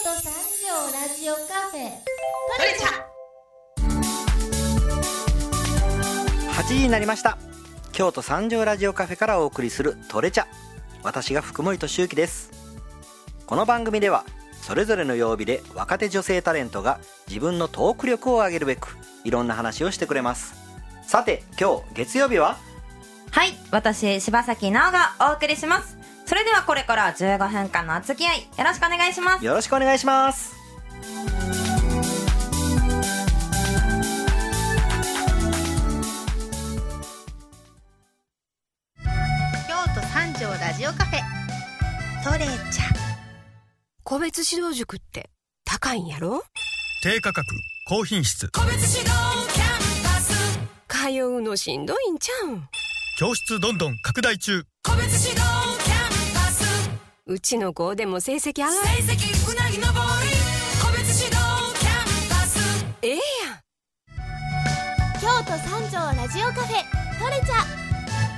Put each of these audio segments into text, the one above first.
都三条ラジオカフェトレチャ 8時になりました。京都三条ラジオカフェからお送りするトレチャ、私が福森俊之です。この番組ではそれぞれの曜日で若手女性タレントが自分のトーク力を上げるべくいろんな話をしてくれます。さて今日月曜日は、 はい、私柴崎奈緒がお送りします。それではこれから15分間のお付き合いよろしくお願いします。 よろしくお願いします。 京都三条ラジオカフェトレチャ。 個別指導塾って高いんやろ？ 低価格高品質、 個別指導キャンパス通うのしんどいんちゃうん？ 教室どんどん拡大中。 個別指導キャンパスうちの子でも成績上がる。成績うなぎのぼり個別指導キャンパスええやん。 京都三条ラジオカフェトレチャ。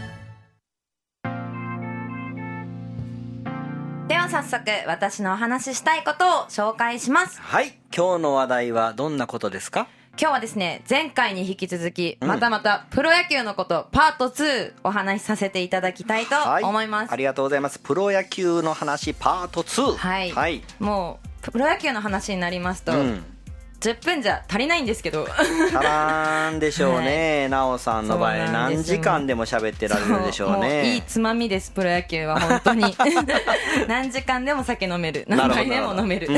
では早速私のお話ししたいことを紹介します。 はい、今日の話題はどんなことですか？ 今日はですね、前回に引き続きまたまたプロ野球のことパート2お話しさせていただきたいと思います。 ありがとうございます。プロ野球の話パート2。 はい、もうプロ野球の話になりますと、10分じゃ足りないんですけど足らんでしょうね、はい、なおさんの場合何時間でも喋ってられるでしょうね。 もういいつまみです、プロ野球は本当に何時間でも酒飲める、何杯でも飲めるで、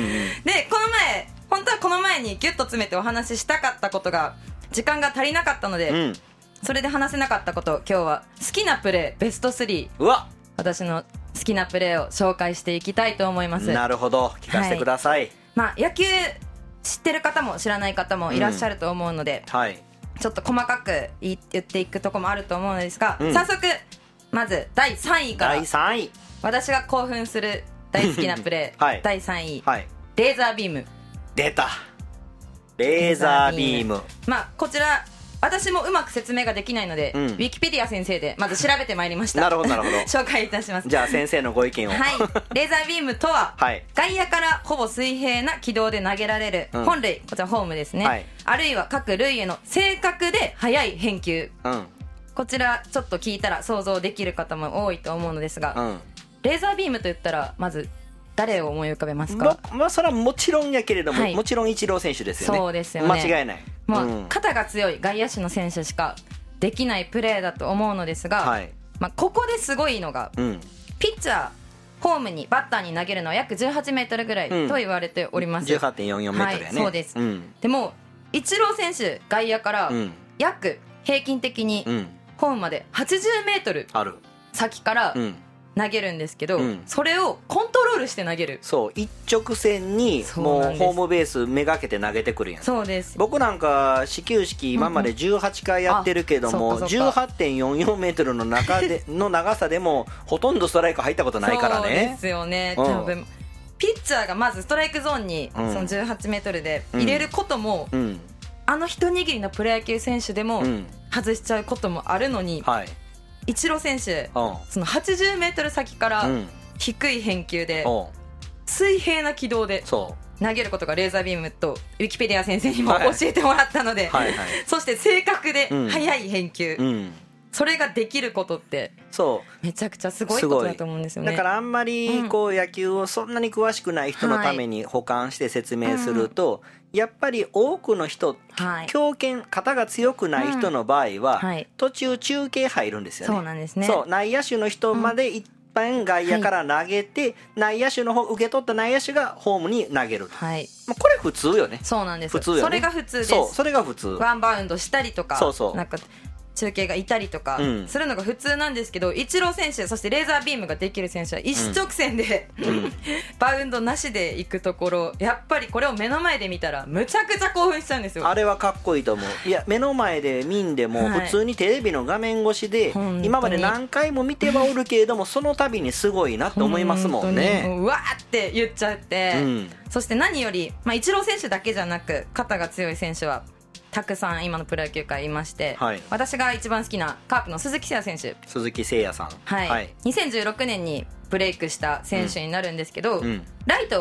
本当はこの前にギュッと詰めてお話ししたかったことが時間が足りなかったので、それで話せなかったことを今日は好きなプレーベスト3、私の好きなプレーを紹介していきたいと思います。 なるほど、聞かせてください。 野球知ってる方も知らない方もいらっしゃると思うので、ちょっと細かく言っていくとこもあると思うのですが、早速まず第3位から。第3位、私が興奮する大好きなプレー、第3位、レーザービーム。 出た、レーザービーム。 こちら私もうまく説明ができないので、ウィキペディア先生でまず調べてまいりました。 なるほどなるほど紹介いたします。 じゃあ先生のご意見を。 はい、レーザービームとは、外野からほぼ水平な軌道で投げられる、本塁、こちらホームですね、あるいは各塁への正確で速い返球、こちらちょっと聞いたら想像できる方も多いと思うのですが、レーザービームといったらまず誰を思い浮かべますか？ それはもちろんやけれども、もちろんイチロー選手ですよね。 そうですよね、 間違いない。 もう肩が強い外野手の選手しかできないプレーだと思うのですが、ここですごいのが、ピッチャーホームにバッターに投げるのは約18メートルぐらいと言われております。 18.44 メートルやね。 そうです、でもイチロー選手外野から約平均的にホームまで80メートル先から投げるんですけど、それをコントロールして投げる。 そう、一直線にもうホームベースめがけて投げてくるやん。 そうです。 僕なんか始球式今まで18回やってるけども、18.44 メートルの中での長さでもほとんどストライク入ったことないからね。 そうですよね、多分ピッチャーがまずストライクゾーンにその18メートルで入れることも、あの一握りのプロ野球選手でも外しちゃうこともあるのに、イチロー選手、その80メートル先から低い返球で水平な軌道で投げることがレーザービームとウィキペディア先生にも教えてもらったので、そして正確で速い返球、それができることってめちゃくちゃすごいことだと思うんですよね。 だからあんまりこう野球をそんなに詳しくない人のために補完して説明すると、やっぱり多くの人、強肩肩が強くない人の場合は、途中中継入るんですよね。 そうなんですね。 そう、内野手の人まで一旦外野から投げて、内野手の方受け取った内野手がホームに投げると、これ普通よね。 そうなんです。 普通よね。 それが普通です。 そう、それが普通。 ワンバウンドしたりとか、なんか中継がいたりとかするのが普通なんですけど、イチロー選手、そしてレーザービームができる選手は一直線で、バウンドなしで行くところ、やっぱりこれを目の前で見たらむちゃくちゃ興奮しちゃうんですよ。 あれはかっこいいと思う。いや、目の前で見んでも、普通にテレビの画面越しで今まで何回も見てはおるけれども、その度にすごいなと思いますもんね。 うわーって言っちゃって、そして何より、イチロー選手だけじゃなく肩が強い選手はたくさん今のプロ野球界いまして、私が一番好きなカープの鈴木誠也選手、 鈴木誠也さん、 2016年にブレイクした選手になるんですけど、ライト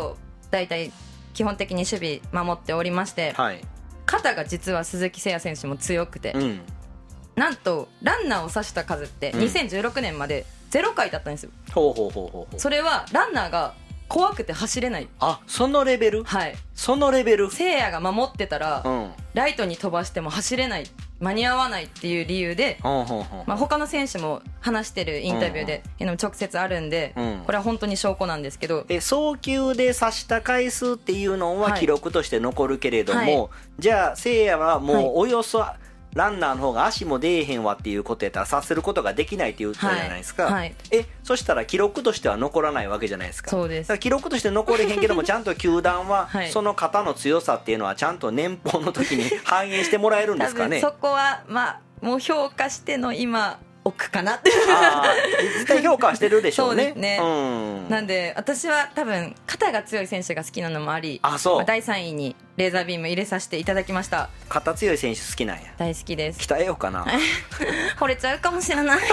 だいたい基本的に守備守っておりまして、 はい、 肩が実は鈴木誠也選手も強くて、なんとランナーを刺した数って2016年まで0回だったんですよ。それはランナーが怖くて走れない。 あ、そのレベル。 はい、 そのレベル。 誠也が守ってたら、ライトに飛ばしても走れない、間に合わないっていう理由で、他の選手も話してるインタビューで直接あるんで、これは本当に証拠なんですけど、 送球で刺した回数っていうのは記録として残るけれども、じゃあ誠也はもうおよそランナーの方が足も出えへんわっていうことやったらさせることができないって言ったじゃないですか、そしたら記録としては残らないわけじゃないですか。 そうです。 だから記録として残れへんけどもちゃんと球団はその肩の強さっていうのはちゃんと年俸の時に反映してもらえるんですかね。 多分そこはもう評価しての今奥かなって絶対評価はしてるでしょうね。 そうですね、なんで私は多分肩が強い選手が好きなのもあり、第3位にレーザービーム入れさせていただきました。 肩強い選手好きなんや。 大好きです。 鍛えようかな惚れちゃうかもしれない2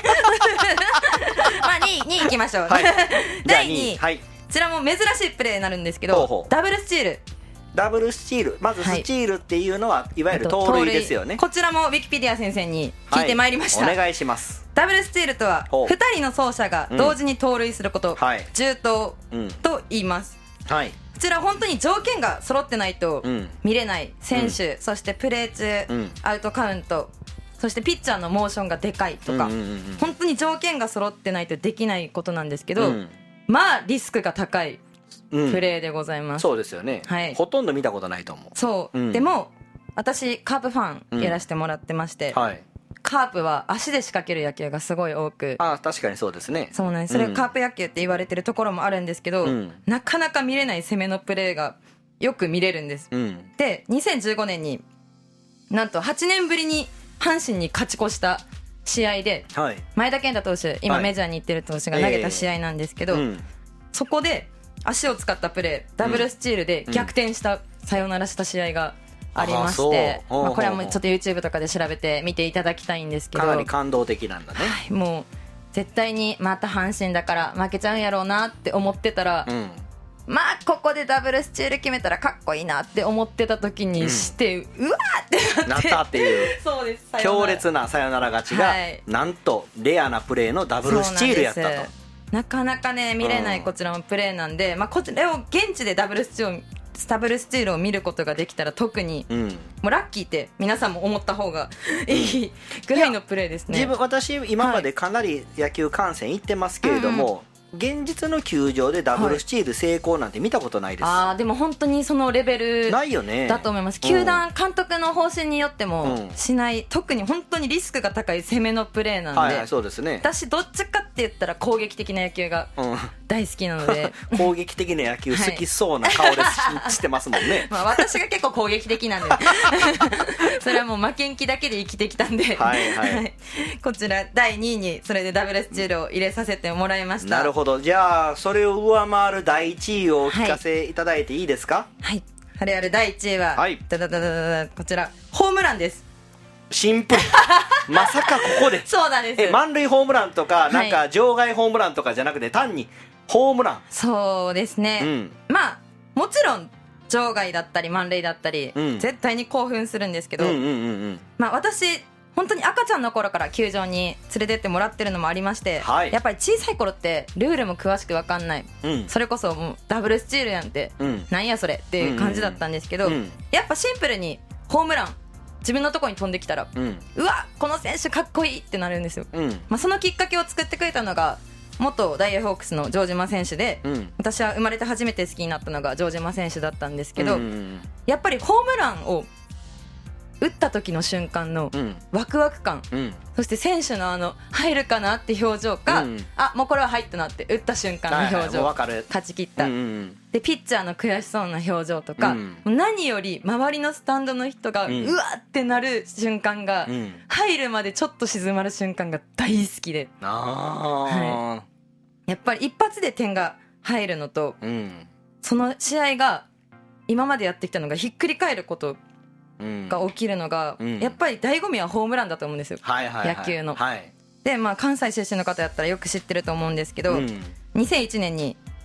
位いきましょう、第2位、こちらも珍しいプレーになるんですけど、ダブルスチール。 まずスチールっていうのはいわゆる盗塁ですよね。 こちらもウィキペディア先生に聞いてまいりました、 お願いします。 ダブルスチールとは2人の走者が同時に盗塁すること、銃盗と言います、こちら本当に条件が揃ってないと見れない選手、そしてプレー中、アウトカウント、そしてピッチャーのモーションがでかいとか、本当に条件が揃ってないとできないことなんですけど、リスクが高いプレーでございます、 そうですよね、ほとんど見たことないと思う。そう、 でも私カープファンやらせてもらってまして、カープは足で仕掛ける野球がすごい多く、 確かにそうですね。 そうなんです。それカープ野球って言われてるところもあるんですけど、なかなか見れない攻めのプレーがよく見れるんです、で2015年になんと8年ぶりに阪神に勝ち越した試合で、前田健太投手、今メジャーに行ってる投手が投げた試合なんですけど、そこで足を使ったプレー、ダブルスチールで逆転した、サヨナラした試合がありまして、これはもうちょっと YouTube とかで調べて見ていただきたいんですけど、 かなり感動的なんだね、 もう絶対にまた阪神だから負けちゃうんやろうなって思ってたら、ここでダブルスチール決めたらかっこいいなって思ってた時にして、うわーってなったっていうそうです、 強烈なサヨナラ勝ちが、なんとレアなプレーのダブルスチールやったと。 なかなかね見れないこちらのプレーなんで、こちらを現地でダブルスチールを見ることができたら特に、もうラッキーって皆さんも思った方がいいぐらいのプレーですね。 私今までかなり野球観戦行ってますけれども、現実の球場でダブルスチール成功なんて見たことないです、 でも本当にそのレベルないよねだと思います。球団監督の方針によってもしない、特に本当にリスクが高い攻めのプレーなんで、 そうですね、 私どっちかって言ったら攻撃的な野球が大好きなので、 攻撃的な野球好きそうな顔でしてますもんね私が結構攻撃的なんでそれはもう負けん気だけで生きてきたんでこちら第2位にそれでダブルスチールを入れさせてもらいました。 なるほど。じゃあそれを上回る第1位をお聞かせいただいていいですか。 あれ第1位は、こちらホームランです。 シンプルまさかここでそうなんです。 満塁ホームランとか、なんか場外ホームランとかじゃなくて単にホームラン。 そうですね、もちろん場外だったり満塁だったり、絶対に興奮するんですけど、私本当に赤ちゃんの頃から球場に連れてってもらってるのもありまして、やっぱり小さい頃ってルールも詳しく分かんない、それこそもうダブルスチールやんって、なんやそれっていう感じだったんですけど、やっぱシンプルにホームラン自分のとこに飛んできたら、うわこの選手かっこいいってなるんですよ、そのきっかけを作ってくれたのが元ダイヤホークスの城島選手で、私は生まれて初めて好きになったのが城島選手だったんですけど、やっぱりホームランを打った時の瞬間のワクワク感、そして選手の入るかなって表情か、もうこれは入ったなって打った瞬間の表情、勝ち切った、でピッチャーの悔しそうな表情とか、何より周りのスタンドの人がうわってなる瞬間が、入るまでちょっと静まる瞬間が大好きで、やっぱり一発で点が入るのと、その試合が今までやってきたのがひっくり返ることが起きるのが、やっぱり醍醐味はホームランだと思うんですよ、野球の、で関西出身の方やったらよく知ってると思うんですけど、2001年に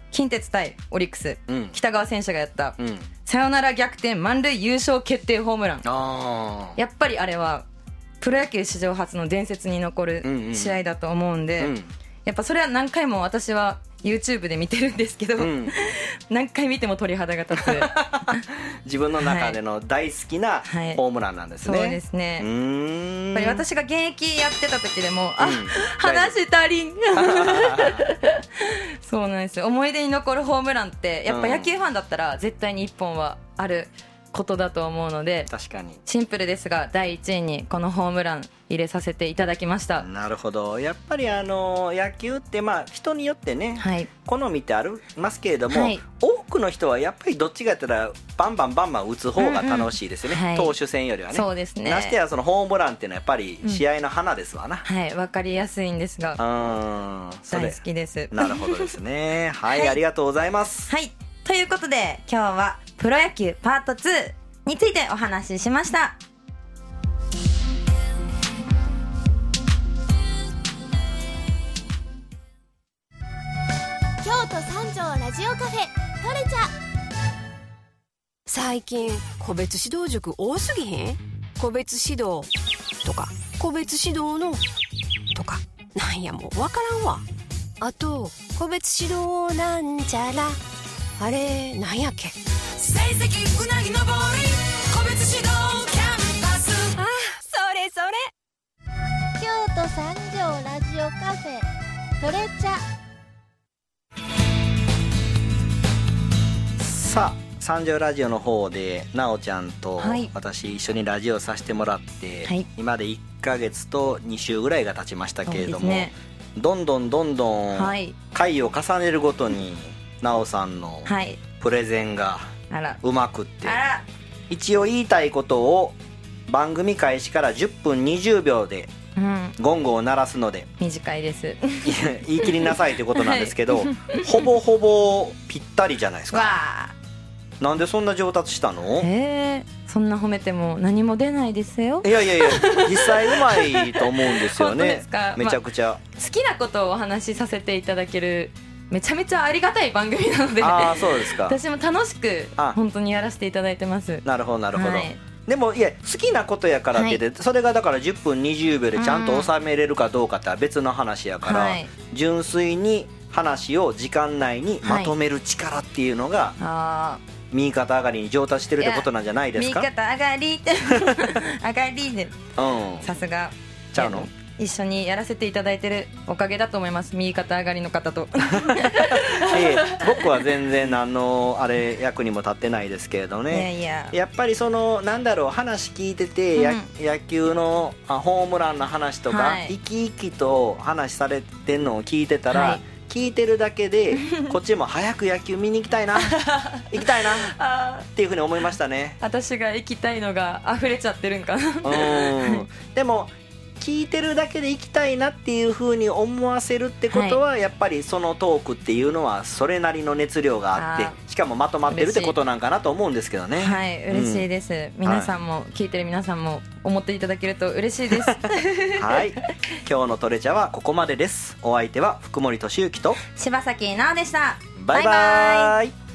近鉄対オリックス、北川選手がやった、サヨナラ逆転満塁優勝決定ホームラン、やっぱりあれはプロ野球史上初の伝説に残る試合だと思うんで、やっぱそれは何回も私は YouTube で見てるんですけど、何回見ても鳥肌が立つ自分の中での大好きなホームランなんですね、 そうですね。やっぱり私が現役やってた時でも話足りんそうなんですよ。思い出に残るホームランってやっぱ野球ファンだったら絶対に1本はあることだと思うので、 確かにシンプルですが第1位にこのホームラン入れさせていただきました。 なるほど。やっぱり野球って人によってね、好みってありますけれども、多くの人はやっぱりどっちかやったらバンバン打つ方が楽しいですよね、投手戦よりはね。 そうですね。 ましてやそのホームランっていうのはやっぱり試合の花ですわな。 分かりやすいんですが大好きです。 なるほどですねはい、ありがとうございます。 はい、ということで今日はプロ野球パート2についてお話ししました。 京都三条ラジオカフェトレチャ。 最近個別指導塾多すぎへん？個別指導とか個別指導のとかなんやもうわからんわ。あと個別指導なんちゃらあれなんやっけ？成績うなぎのぼり個別指導キャンパス。あ、それそれ。 京都三条ラジオカフェトレチャ。 さあ三条ラジオの方でなおちゃんと私一緒にラジオさせてもらって、今で1ヶ月と2週ぐらいが経ちましたけれども、どんどん回を重ねるごとになおさんのプレゼンがうまくって、一応言いたいことを番組開始から10分20秒でゴングを鳴らすので、 短いです言い切りなさいということなんですけど、ほぼほぼぴったりじゃないですか。なんでそんな上達したの？ そんな褒めても何も出ないですよ。 いや実際うまいと思うんですよね。 本当ですか？ めちゃくちゃ、 好きなことをお話しさせていただけるめちゃめちゃありがたい番組なので、 そうですか。 私も楽しく本当にやらせていただいてます。 なるほどなるほど、でもいや好きなことやからって言って、それがだから10分20秒でちゃんと収めれるかどうかっては別の話やから、純粋に話を時間内にまとめる力っていうのが、右肩上がりに上達してるってことなんじゃないですか？ 右肩上がりって上がりで、さすがちゃうの？ 一緒にやらせていただいてるおかげだと思います。右肩上がりの方と僕は全然何の役にも立ってないですけれどね。やっぱりその話聞いてて、野球のホームランの話とか、生き生きと話されてんのを聞いてたら、聞いてるだけでこっちも早く野球見に行きたいなっていうふうに思いましたね。 私が行きたいのが溢れちゃってるんかなでも聞いてるだけで行きたいなっていう風に思わせるってことは、やっぱりそのトークっていうのはそれなりの熱量があって、しかもまとまってるってことなんかなと思うんですけどね。 嬉しいです、皆さんも、聞いてる皆さんも思っていただけると嬉しいですはい、今日のトレチャはここまでです。お相手は福森俊之と柴崎奈緒でした。 バイバイ。